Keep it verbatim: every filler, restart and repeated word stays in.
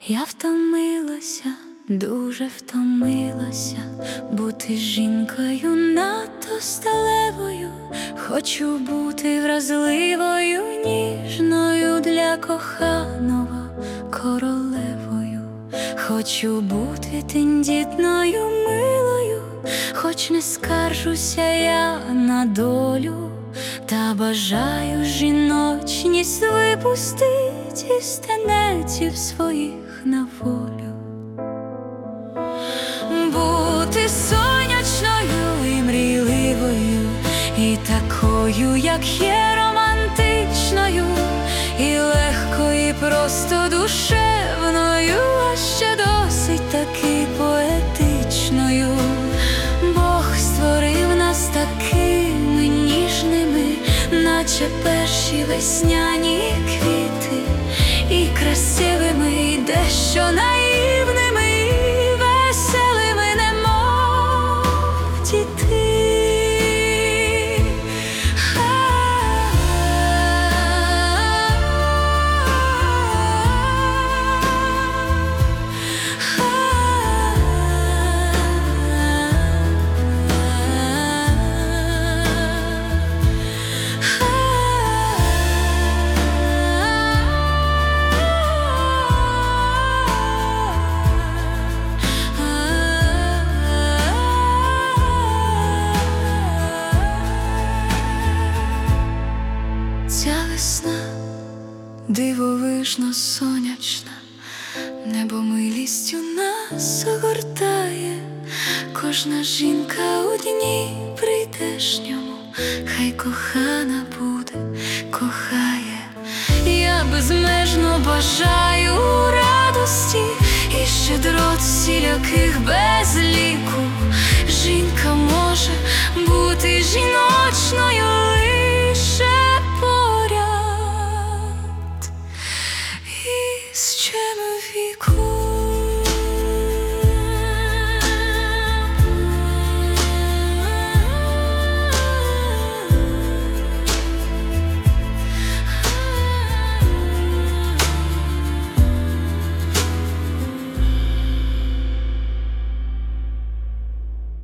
Я втомилася, дуже втомилася бути жінкою надто сталевою. Хочу бути вразливою, ніжною для коханого королевою. Хочу бути тендітною, милою, хоч не скаржуся я на долю, та бажаю жіночність випустить із тенетів своїх на волю. Бути сонячною і мрійливою, і такою, як є, романтичною, і легко, і просто душевною, а ще досить таки поетичною. Бог створив нас такими ніжними, наче перші весняні квіти, і красивими, і дещо наївними, і веселими, немов діти. Ця весна дивовижно сонячна, небо милістю нас огортає. Кожна жінка у дні прийдешньому хай кохана буде, кохає. Я безмежно бажаю радості і щедрот всіляких без ліку. Жінка може бути жіночною,